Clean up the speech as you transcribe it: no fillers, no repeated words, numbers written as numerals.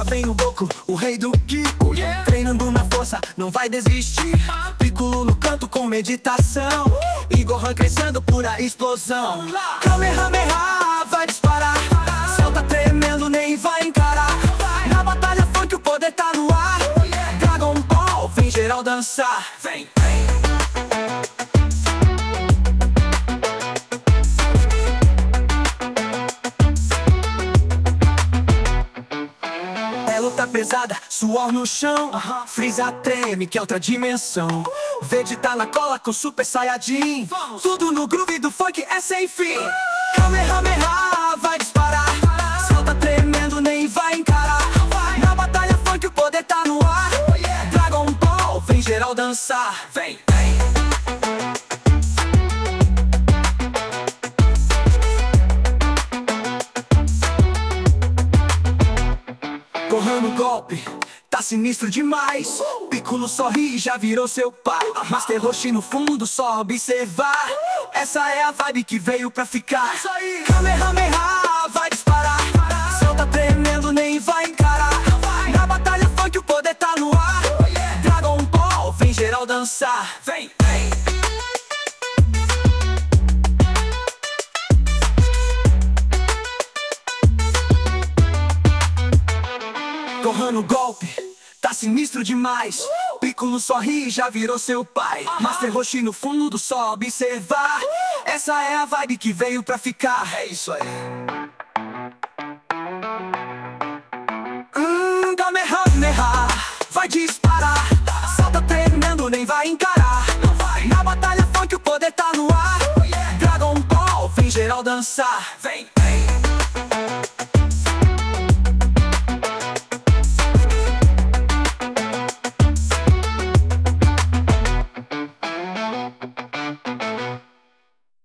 vem o Goku, o rei do Ki. Treinando na força, não vai desistir. Piccolo no canto com meditação, e Gohan crescendo pura explosão. Kamehameha vai disparar, céu tá tremendo, nem vai encarar. Na batalha funk o poder tá no ar. Dragon Ball, vem geral dançar. Vem, vem. Luta pesada, suor no chão. Freeza treme, que é outra dimensão. Vegeta na cola com Super Saiyajin. Tudo no groove do funk é sem fim. Kamehameha vai disparar, céu tá tremendo, nem vai encarar. Na batalha funk o poder tá no ar. Dragon Ball, vem geral dançar. Vem, vem. Gohan no golpe, tá sinistro demais. Piccolo sorri e já virou seu pai. Master Roshi no fundo, só observar. Essa é a vibe que veio pra ficar. Kamehameha vai disparar, céu tá tremendo, nem vai encarar. Na batalha funk o poder tá no ar. Dragon Ball, vem geral dançar. Vem, vem. Gohan no golpe, tá sinistro demais. Piccolo sorri e já virou seu pai. Master Roshi no fundo, só observar. Essa é a vibe que veio pra ficar. É isso aí. Kamehameha vai disparar, céu tá tremendo, nem vai encarar. Na batalha funk o poder tá no ar. Dragon Ball, vem geral dançar. Vem, vem.